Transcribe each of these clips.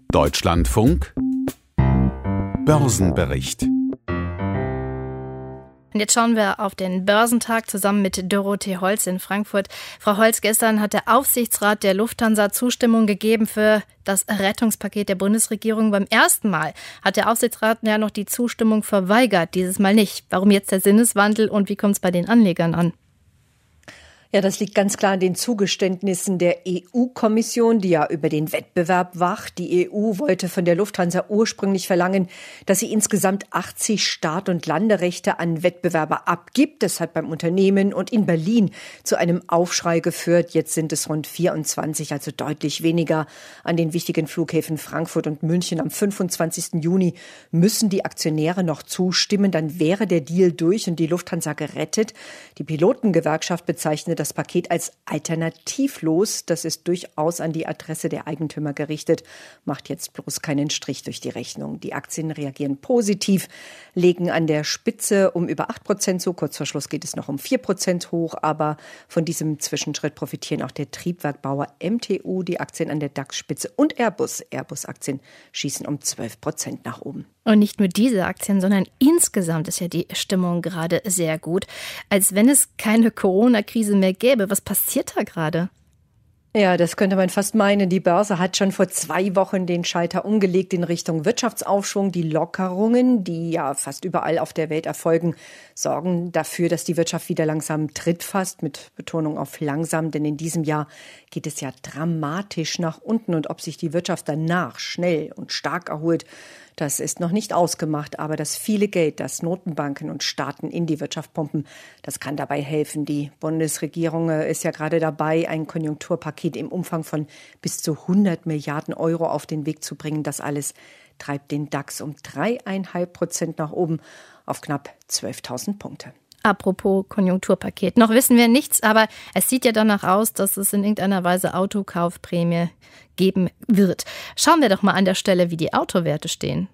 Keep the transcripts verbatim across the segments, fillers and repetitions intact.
Deutschlandfunk Börsenbericht. Und jetzt schauen wir auf den Börsentag zusammen mit Dorothee Holz in Frankfurt. Frau Holz, gestern hat der Aufsichtsrat der Lufthansa Zustimmung gegeben für das Rettungspaket der Bundesregierung. Beim ersten Mal hat der Aufsichtsrat ja noch die Zustimmung verweigert, dieses Mal nicht. Warum jetzt der Sinneswandel und wie kommt es bei den Anlegern an? Ja, das liegt ganz klar an den Zugeständnissen der E U-Kommission, die ja über den Wettbewerb wacht. Die E U wollte von der Lufthansa ursprünglich verlangen, dass sie insgesamt achtzig Start- und Landerechte an Wettbewerber abgibt. Das hat beim Unternehmen und in Berlin zu einem Aufschrei geführt. Jetzt sind es rund vierundzwanzig, also deutlich weniger. An den wichtigen Flughäfen Frankfurt und München am fünfundzwanzigsten Juni müssen die Aktionäre noch zustimmen. Dann wäre der Deal durch und die Lufthansa gerettet. Die Pilotengewerkschaft bezeichnet das Paket als alternativlos. Das ist durchaus an die Adresse der Eigentümer gerichtet. Macht jetzt bloß keinen Strich durch die Rechnung. Die Aktien reagieren positiv, legen an der Spitze um über acht Prozent zu. Kurz vor Schluss geht es noch um vier Prozent hoch. Aber von diesem Zwischenschritt profitieren auch der Triebwerkbauer M T U, die Aktien an der DAX-Spitze und Airbus. Airbus-Aktien schießen um zwölf Prozent nach oben. Und nicht nur diese Aktien, sondern insgesamt ist ja die Stimmung gerade sehr gut. Als wenn es keine Corona-Krise mehr gäbe. Was passiert da gerade? Ja, das könnte man fast meinen. Die Börse hat schon vor zwei Wochen den Schalter umgelegt in Richtung Wirtschaftsaufschwung. Die Lockerungen, die ja fast überall auf der Welt erfolgen, sorgen dafür, dass die Wirtschaft wieder langsam Tritt fasst, mit Betonung auf langsam. Denn in diesem Jahr geht es ja dramatisch nach unten. Und ob sich die Wirtschaft danach schnell und stark erholt, das ist noch nicht ausgemacht, aber das viele Geld, das Notenbanken und Staaten in die Wirtschaft pumpen, das kann dabei helfen. Die Bundesregierung ist ja gerade dabei, ein Konjunkturpaket im Umfang von bis zu hundert Milliarden Euro auf den Weg zu bringen. Das alles treibt den DAX um drei Komma fünf Prozent nach oben auf knapp zwölftausend Punkte. Apropos Konjunkturpaket. Noch wissen wir nichts, aber es sieht ja danach aus, dass es in irgendeiner Weise Autokaufprämie geben wird. Schauen wir doch mal an der Stelle, wie die Autowerte stehen.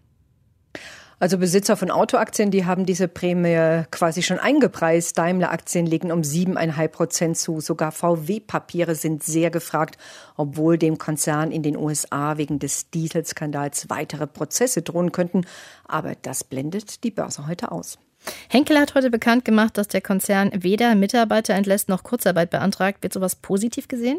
Also Besitzer von Autoaktien, die haben diese Prämie quasi schon eingepreist. Daimler-Aktien legen um sieben Komma fünf Prozent zu. Sogar V W-Papiere sind sehr gefragt, obwohl dem Konzern in den U S A wegen des Dieselskandals weitere Prozesse drohen könnten. Aber das blendet die Börse heute aus. Henkel hat heute bekannt gemacht, dass der Konzern weder Mitarbeiter entlässt noch Kurzarbeit beantragt. Wird sowas positiv gesehen?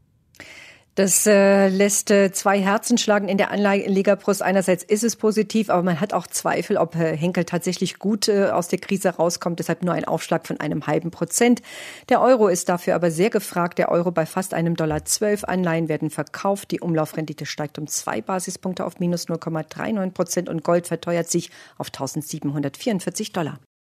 Das äh, lässt äh, zwei Herzen schlagen in der Anlegerbrust. Einerseits ist es positiv, aber man hat auch Zweifel, ob äh, Henkel tatsächlich gut äh, aus der Krise rauskommt. Deshalb nur ein Aufschlag von einem halben Prozent. Der Euro ist dafür aber sehr gefragt. Der Euro bei fast einem Dollar zwölf. Anleihen werden verkauft. Die Umlaufrendite steigt um zwei Basispunkte auf minus null Komma neununddreißig Prozent und Gold verteuert sich auf eintausendsiebenhundertvierundvierzig Dollar.